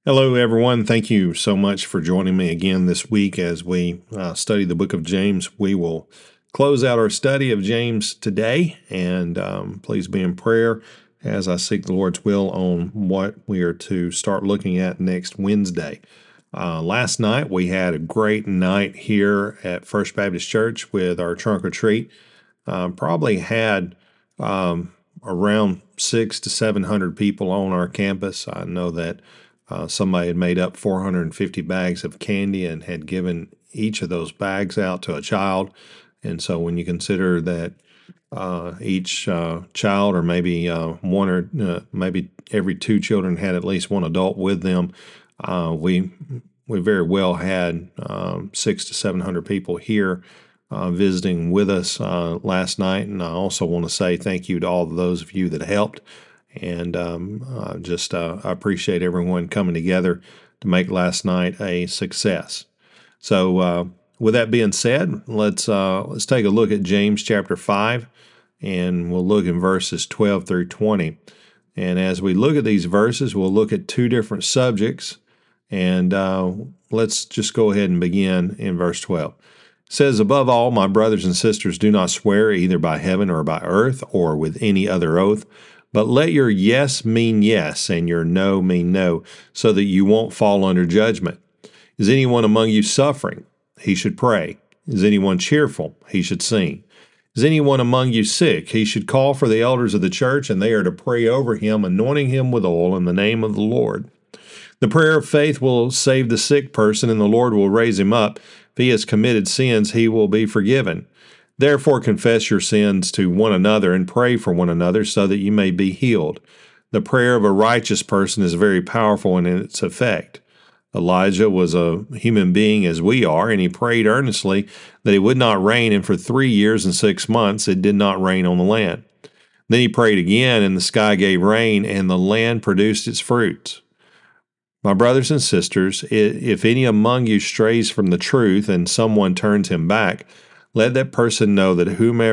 Hello, everyone. Thank you so much for joining me again this week as we study the book of James. We will close out our study of James today, and please be in prayer as I seek the Lord's will on what we are to start looking at next Wednesday. Last night, we had a great night here at First Baptist Church with our trunk or treat. Probably had around 600 to 700 people on our campus. I know that somebody had made up 450 bags of candy and had given each of those bags out to a child. And so when you consider that each child, or maybe one or maybe every two children had at least one adult with them, we very well had 600 to 700 people here visiting with us last night. And I also want to say thank you to all of those of you that helped. And I appreciate everyone coming together to make last night a success. So, with that being said, let's take a look at James chapter 5, and we'll look in verses 12 through 20. And as we look at these verses, we'll look at two different subjects. And let's just go ahead and begin in verse 12. It says, "Above all, my brothers and sisters, do not swear either by heaven or by earth or with any other oath, but let your yes mean yes and your no mean no, so that you won't fall under judgment. Is anyone among you suffering? He should pray. Is anyone cheerful? He should sing. Is anyone among you sick? He should call for the elders of the church, and they are to pray over him, anointing him with oil in the name of the Lord. The prayer of faith will save the sick person, and the Lord will raise him up. If he has committed sins, he will be forgiven. Therefore confess your sins to one another and pray for one another so that you may be healed. The prayer of a righteous person is very powerful in its effect. Elijah was a human being as we are, and he prayed earnestly that it would not rain, and for 3 years and 6 months it did not rain on the land. Then he prayed again, and the sky gave rain, and the land produced its fruits. My brothers and sisters, if any among you strays from the truth and someone turns him back, let that person know that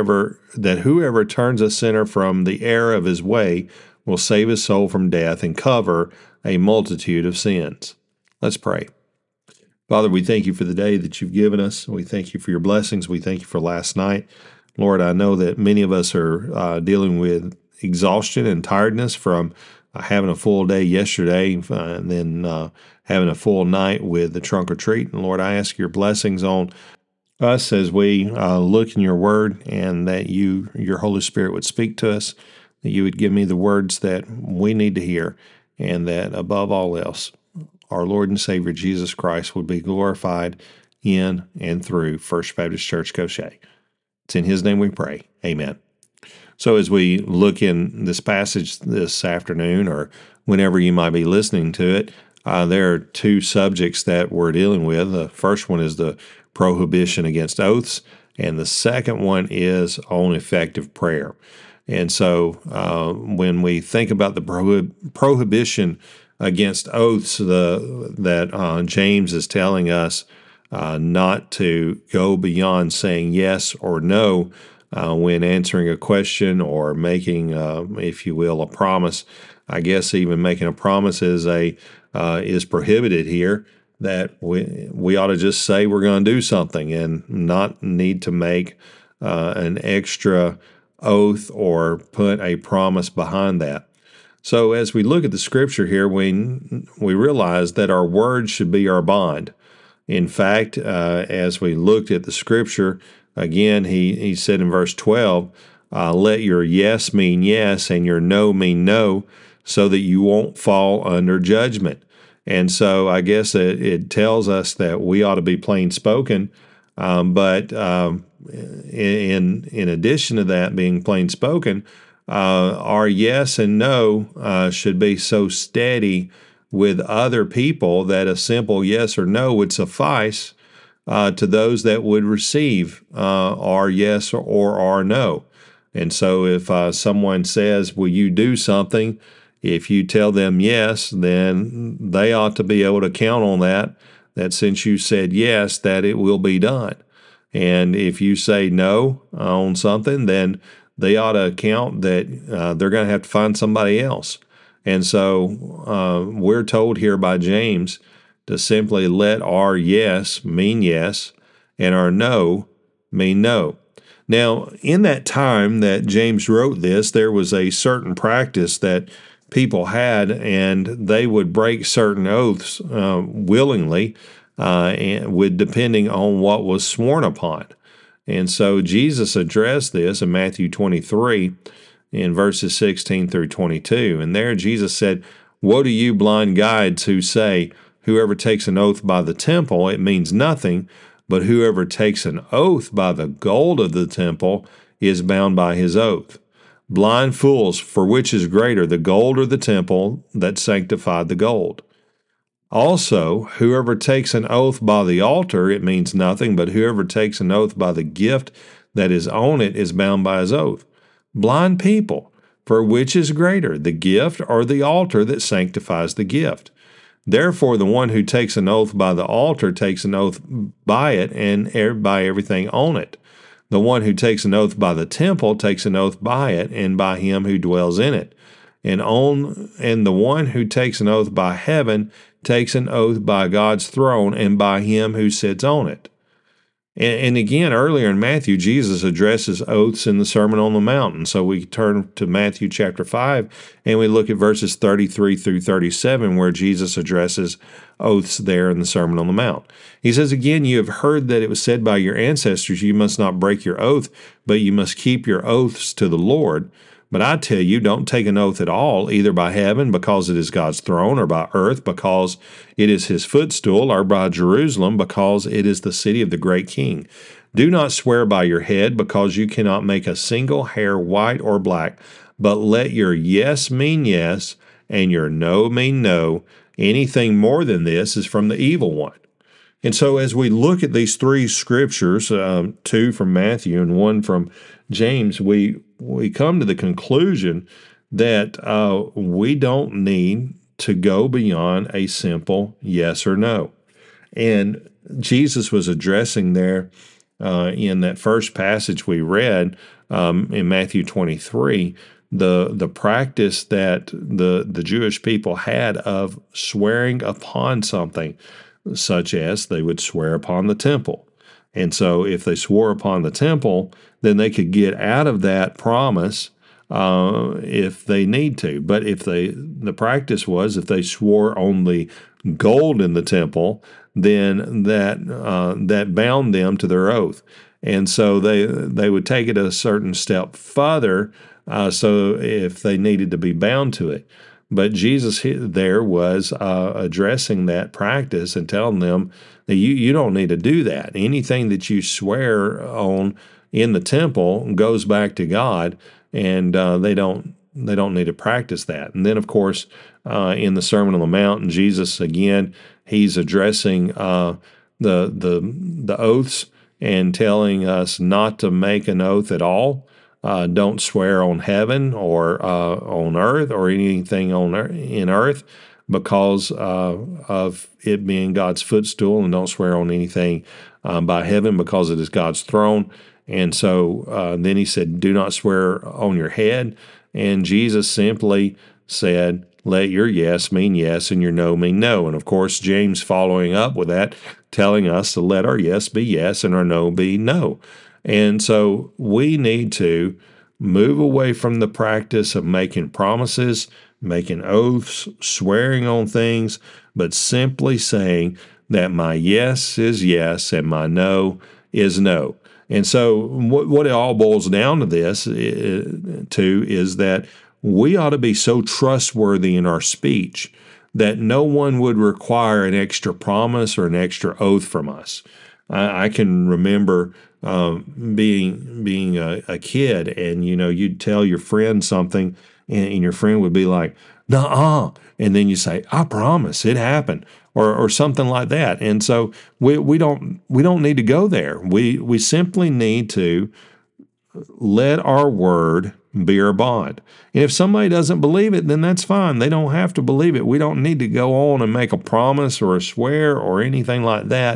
whoever turns a sinner from the error of his way will save his soul from death and cover a multitude of sins." Let's pray. Father, we thank you for the day that you've given us. We thank you for your blessings. We thank you for last night. Lord, I know that many of us are dealing with exhaustion and tiredness from having a full day yesterday and then having a full night with the trunk or treat. And Lord, I ask your blessings on us as we look in your word, and that your Holy Spirit would speak to us, that you would give me the words that we need to hear, and that above all else, our Lord and Savior Jesus Christ would be glorified in and through First Baptist Church Goshen. It's in his name we pray. Amen. So as we look in this passage this afternoon, or whenever you might be listening to it, there are two subjects that we're dealing with. The first one is the prohibition against oaths, and the second one is on effective prayer. And so when we think about the prohibition against oaths, that James is telling us not to go beyond saying yes or no when answering a question or making, if you will, a promise. I guess even making a promise is prohibited here, that we ought to just say we're going to do something and not need to make an extra oath or put a promise behind that. So as we look at the scripture here, we realize that our words should be our bond. In fact, as we looked at the scripture, again, he said in verse 12, let your yes mean yes and your no mean no, so that you won't fall under judgment. And so I guess it tells us that we ought to be plain spoken, but in addition to that being plain spoken, our yes and no should be so steady with other people that a simple yes or no would suffice to those that would receive our yes or our no. And so if someone says, will you do something? If you tell them yes, then they ought to be able to count on that since you said yes, that it will be done. And if you say no on something, then they ought to count that they're going to have to find somebody else. And so we're told here by James to simply let our yes mean yes and our no mean no. Now, in that time that James wrote this, there was a certain practice that people had, and they would break certain oaths willingly, and with depending on what was sworn upon. And so Jesus addressed this in Matthew 23 in verses 16 through 22. And there Jesus said, "Woe to you, blind guides, who say, whoever takes an oath by the temple, it means nothing, but whoever takes an oath by the gold of the temple is bound by his oath. Blind fools, for which is greater, the gold or the temple that sanctified the gold? Also, whoever takes an oath by the altar, it means nothing, but whoever takes an oath by the gift that is on it is bound by his oath. Blind people, for which is greater, the gift or the altar that sanctifies the gift? Therefore, the one who takes an oath by the altar takes an oath by it and by everything on it. The one who takes an oath by the temple takes an oath by it and by him who dwells in it. And the one who takes an oath by heaven takes an oath by God's throne and by him who sits on it." And again, earlier in Matthew, Jesus addresses oaths in the Sermon on the Mount. And so we turn to Matthew chapter 5, and we look at verses 33 through 37, where Jesus addresses oaths there in the Sermon on the Mount. He says, "Again, you have heard that it was said by your ancestors, you must not break your oath, but you must keep your oaths to the Lord. But I tell you, don't take an oath at all, either by heaven, because it is God's throne, or by earth, because it is his footstool, or by Jerusalem, because it is the city of the great king. Do not swear by your head, because you cannot make a single hair white or black, but let your yes mean yes, and your no mean no. Anything more than this is from the evil one." And so as we look at these three scriptures, two from Matthew and one from James, we come to the conclusion that we don't need to go beyond a simple yes or no. And Jesus was addressing there in that first passage we read in Matthew 23, the practice that the Jewish people had of swearing upon something, such as they would swear upon the temple. And so if they swore upon the temple, then they could get out of that promise if they need to. But if the practice was if they swore on the gold in the temple, then that bound them to their oath. And so they would take it a certain step further, so if they needed to be bound to it. But Jesus there was addressing that practice and telling them that you don't need to do that. Anything that you swear on in the temple goes back to God, and they don't need to practice that. And then, of course, in the Sermon on the Mount, Jesus again, he's addressing the oaths and telling us not to make an oath at all. Don't swear on heaven or on earth or anything in earth because of it being God's footstool, and don't swear on anything by heaven because it is God's throne. And so then he said, do not swear on your head. And Jesus simply said, let your yes mean yes and your no mean no. And of course, James following up with that, telling us to let our yes be yes and our no be no. And so we need to move away from the practice of making promises, making oaths, swearing on things, but simply saying that my yes is yes and my no is no. And so what it all boils down to this is that we ought to be so trustworthy in our speech that no one would require an extra promise or an extra oath from us. I can remember being a kid, and you'd tell your friend something, and your friend would be like, "Nuh-uh," and then you say, "I promise, it happened," or something like that. And so we don't need to go there. We simply need to let our word be our bond. And if somebody doesn't believe it, then that's fine. They don't have to believe it. We don't need to go on and make a promise or a swear or anything like that.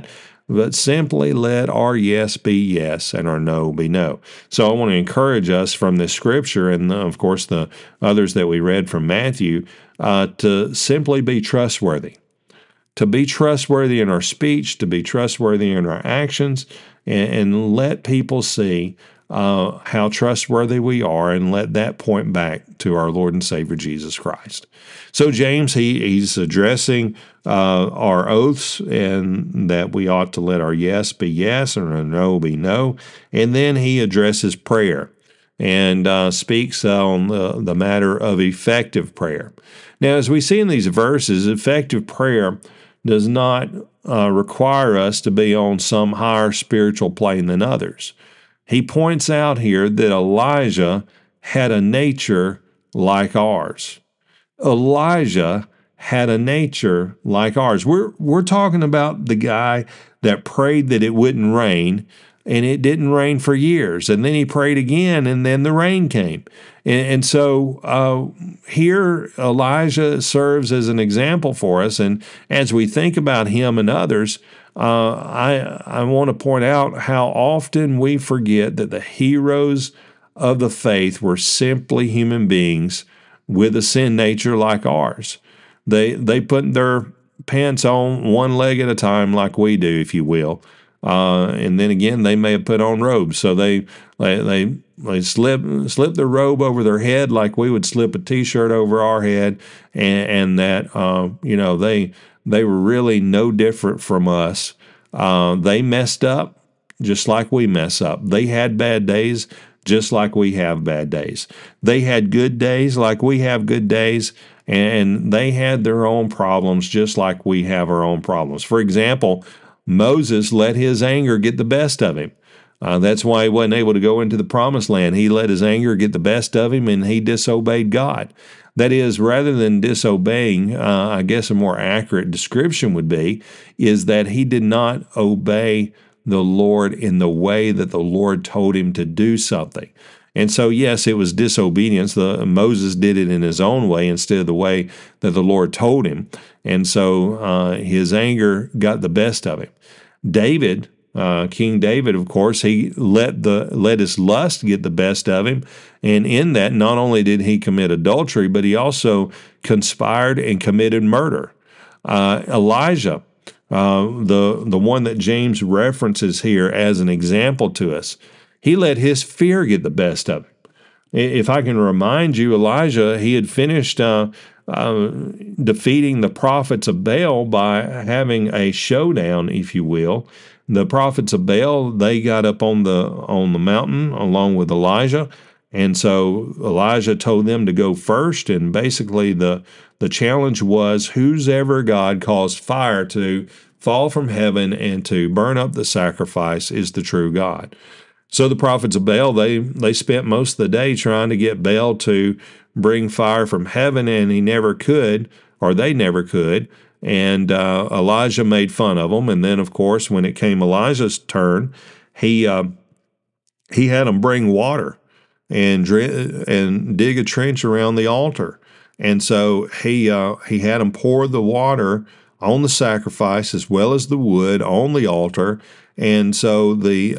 but simply let our yes be yes and our no be no. So I want to encourage us from this scripture, and of course the others that we read from Matthew, to simply be trustworthy. To be trustworthy in our speech, to be trustworthy in our actions, and let people see how trustworthy we are, and let that point back to our Lord and Savior Jesus Christ. So James, he's addressing our oaths, and that we ought to let our yes be yes and our no be no. And then he addresses prayer and speaks on the matter of effective prayer. Now, as we see in these verses, effective prayer does not require us to be on some higher spiritual plane than others. He points out here that Elijah had a nature like ours. Elijah had a nature like ours. We're talking about the guy that prayed that it wouldn't rain, and it didn't rain for years. And then he prayed again, and then the rain came. And so here Elijah serves as an example for us. And as we think about him and others, I want to point out how often we forget that the heroes of the faith were simply human beings with a sin nature like ours. They put their pants on one leg at a time, like we do, if you will. And then again, they may have put on robes. So they slip the robe over their head like we would slip a T-shirt over our head, and that they were really no different from us. They messed up just like we mess up. They had bad days just like we have bad days. They had good days like we have good days, and they had their own problems just like we have our own problems. For example, Moses let his anger get the best of him. That's why he wasn't able to go into the promised land. He let his anger get the best of him, and he disobeyed God. That is, rather than disobeying, I guess a more accurate description would be, is that he did not obey the Lord in the way that the Lord told him to do something. And so, yes, it was disobedience. Moses did it in his own way instead of the way that the Lord told him. And so his anger got the best of him. David, King David, of course, he let his lust get the best of him. And in that, not only did he commit adultery, but he also conspired and committed murder. Elijah, the one that James references here as an example to us, he let his fear get the best of him. If I can remind you, Elijah, he had finished defeating the prophets of Baal by having a showdown, if you will. The prophets of Baal, they got up on the mountain along with Elijah, and so Elijah told them to go first. And basically, the challenge was, whosoever God caused fire to fall from heaven and to burn up the sacrifice is the true God. So the prophets of Baal, they spent most of the day trying to get Baal to bring fire from heaven, and he never could, or they never could. And Elijah made fun of them. And then, of course, when it came Elijah's turn, he had them bring water and dig a trench around the altar. And so he had them pour the water on the sacrifice as well as the wood on the altar. And so the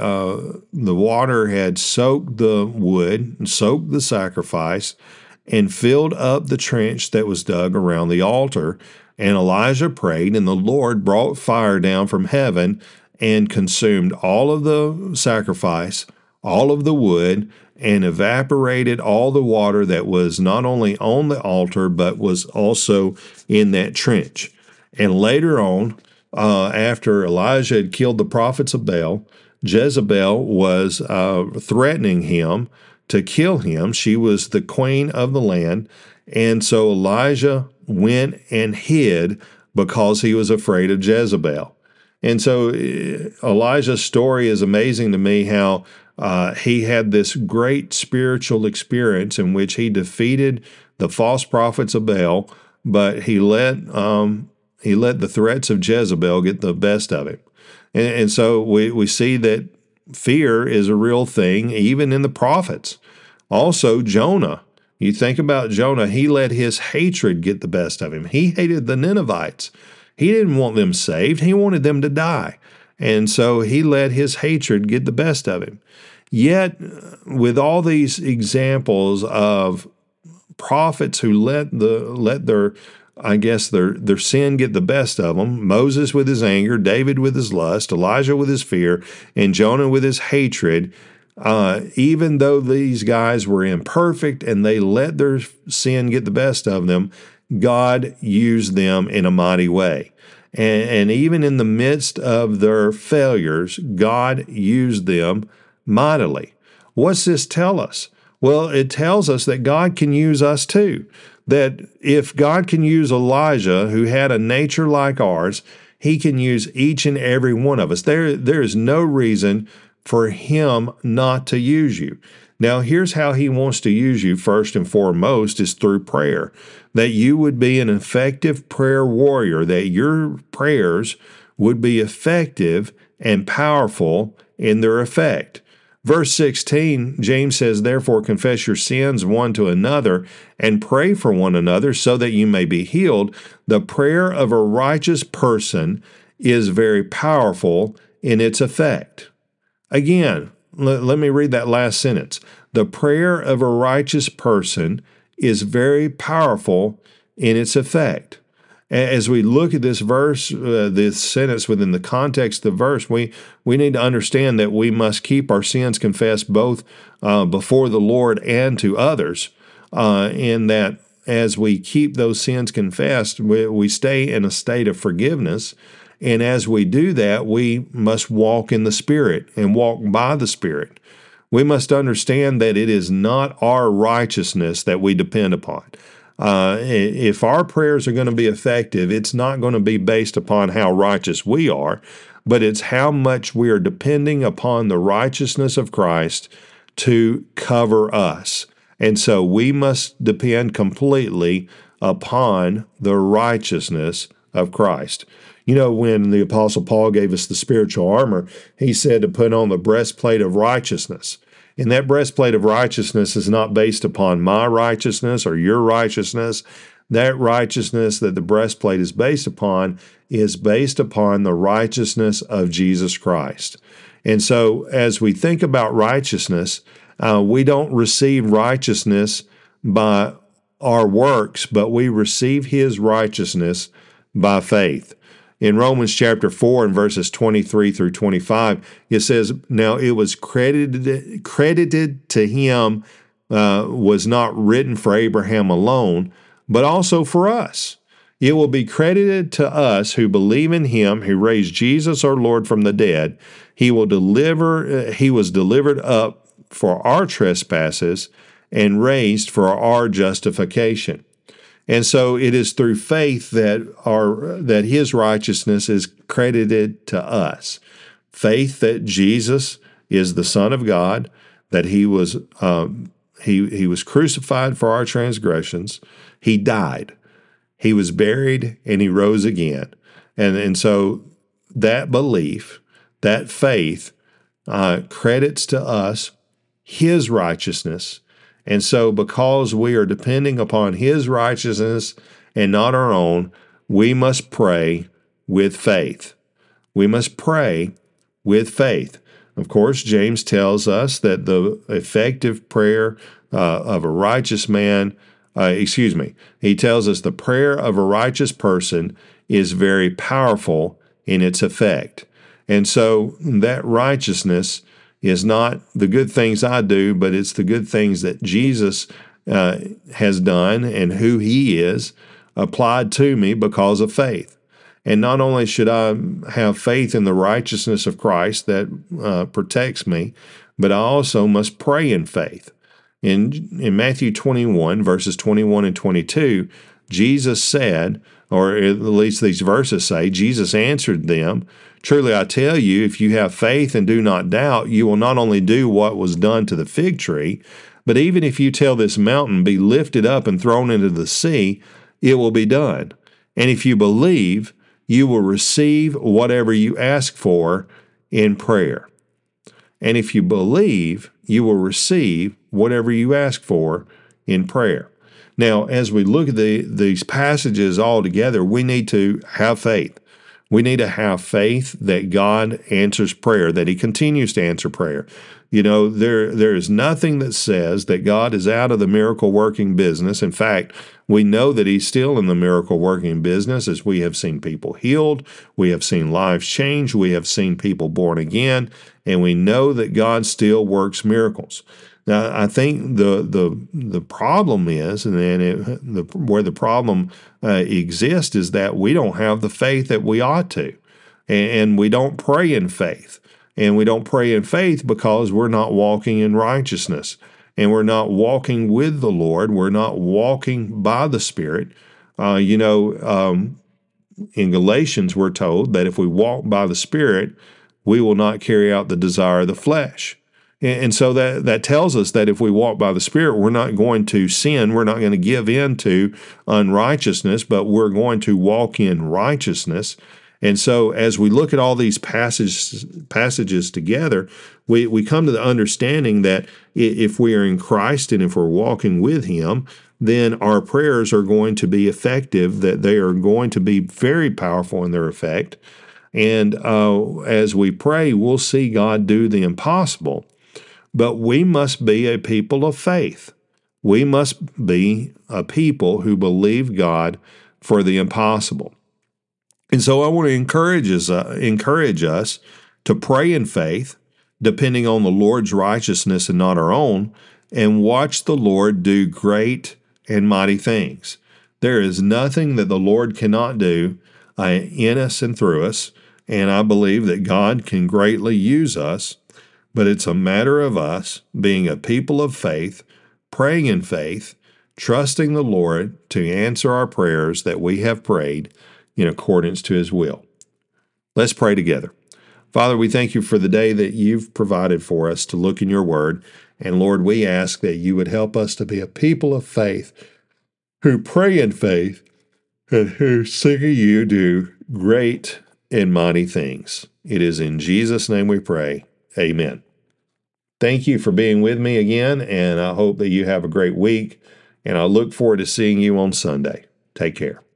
water had soaked the wood and soaked the sacrifice and filled up the trench that was dug around the altar. And Elijah prayed, and the Lord brought fire down from heaven and consumed all of the sacrifice, all of the wood, and evaporated all the water that was not only on the altar, but was also in that trench. And later on, after Elijah had killed the prophets of Baal, Jezebel was threatening him to kill him. She was the queen of the land. And so Elijah went and hid because he was afraid of Jezebel. And so Elijah's story is amazing to me, how he had this great spiritual experience in which he defeated the false prophets of Baal, but he let the threats of Jezebel get the best of him. And so we see that fear is a real thing, even in the prophets. Also, Jonah. You think about Jonah, he let his hatred get the best of him. He hated the Ninevites. He didn't want them saved. He wanted them to die. And so he let his hatred get the best of him. Yet, with all these examples of prophets who let their sin get the best of them, Moses with his anger, David with his lust, Elijah with his fear, and Jonah with his hatred, even though these guys were imperfect and they let their sin get the best of them, God used them in a mighty way. And even in the midst of their failures, God used them mightily. What's this tell us? Well, it tells us that God can use us too. That if God can use Elijah, who had a nature like ours, he can use each and every one of us. There is no reason for him not to use you. Now, here's how he wants to use you first and foremost is through prayer. That you would be an effective prayer warrior, that your prayers would be effective and powerful in their effect. Verse 16, James says, "Therefore confess your sins one to another and pray for one another so that you may be healed. The prayer of a righteous person is very powerful in its effect." Again, let me read that last sentence. The prayer of a righteous person is very powerful in its effect. As we look at this verse, this sentence within the context of the verse, we need to understand that we must keep our sins confessed both before the Lord and to others, and that as we keep those sins confessed, we stay in a state of forgiveness. And as we do that, we must walk in the Spirit and walk by the Spirit. We must understand that it is not our righteousness that we depend upon. If our prayers are going to be effective, it's not going to be based upon how righteous we are, but it's how much we are depending upon the righteousness of Christ to cover us. And so we must depend completely upon the righteousness of Christ. You know, when the Apostle Paul gave us the spiritual armor, he said to put on the breastplate of righteousness. And that breastplate of righteousness is not based upon my righteousness or your righteousness. That righteousness that the breastplate is based upon is based upon the righteousness of Jesus Christ. And so as we think about righteousness, we don't receive righteousness by our works, but we receive his righteousness by faith. In Romans chapter 4 and verses 23 through 25, it says, "Now it was credited to him, was not written for Abraham alone, but also for us. It will be credited to us who believe in him who raised Jesus our Lord from the dead. He was delivered up for our trespasses and raised for our justification." And so it is through faith that his righteousness is credited to us. Faith that Jesus is the Son of God, that he was crucified for our transgressions, he died, he was buried, and he rose again. And so that belief, that faith, credits to us his righteousness. And so because we are depending upon his righteousness and not our own, we must pray with faith. We must pray with faith. Of course, James tells us that the effective prayer of a righteous man, he tells us the prayer of a righteous person is very powerful in its effect. And so that righteousness is not the good things I do, but it's the good things that Jesus has done and who he is applied to me because of faith. And not only should I have faith in the righteousness of Christ that protects me, but I also must pray in faith. In Matthew 21, verses 21 and 22, Jesus said, or at least these verses say, Jesus answered them, "Truly I tell you, if you have faith and do not doubt, you will not only do what was done to the fig tree, but even if you tell this mountain, be lifted up and thrown into the sea, it will be done. And if you believe, you will receive whatever you ask for in prayer." And if you believe, you will receive whatever you ask for in prayer. Now, as we look at these passages all together, we need to have faith. We need to have faith that God answers prayer, that He continues to answer prayer. You know, there is nothing that says that God is out of the miracle working business. In fact, we know that He's still in the miracle working business, as we have seen people healed, we have seen lives change, we have seen people born again, and we know that God still works miracles. Now, I think the problem is, where the problem exists, is that we don't have the faith that we ought to, and we don't pray in faith. And we don't pray in faith because we're not walking in righteousness, and we're not walking with the Lord. We're not walking by the Spirit. In Galatians, we're told that if we walk by the Spirit, we will not carry out the desire of the flesh. And so that tells us that if we walk by the Spirit, we're not going to sin. We're not going to give in to unrighteousness, but we're going to walk in righteousness. And so as we look at all these passages together, we come to the understanding that if we are in Christ and if we're walking with Him, then our prayers are going to be effective, that they are going to be very powerful in their effect. And as we pray, we'll see God do the impossible. But we must be a people of faith. We must be a people who believe God for the impossible. And so I want to encourage us to pray in faith, depending on the Lord's righteousness and not our own, and watch the Lord do great and mighty things. There is nothing that the Lord cannot do in us and through us, and I believe that God can greatly use us, but it's a matter of us being a people of faith, praying in faith, trusting the Lord to answer our prayers that we have prayed in accordance to His will. Let's pray together. Father, we thank You for the day that You've provided for us to look in Your Word. And Lord, we ask that You would help us to be a people of faith who pray in faith and who, seeing You, do great and mighty things. It is in Jesus' name we pray. Amen. Thank you for being with me again, and I hope that you have a great week, and I look forward to seeing you on Sunday. Take care.